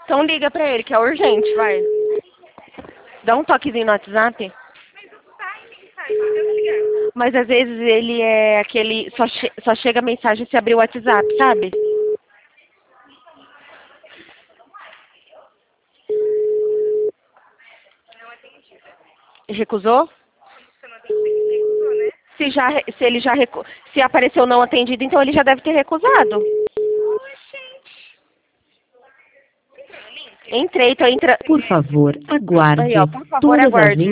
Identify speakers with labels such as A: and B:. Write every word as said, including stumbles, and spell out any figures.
A: Então liga pra ele, que é urgente, vai. Dá um toquezinho no WhatsApp. Mas às vezes ele é aquele... Só, che só chega a mensagem se abrir o WhatsApp, sabe? Recusou? Se, já, se ele já recu... se apareceu não atendido, então ele já deve ter recusado. Entrei, tô entrando.
B: Por favor, aguarde.
A: Aí, ó, por favor,
B: Todas as
A: aguarde.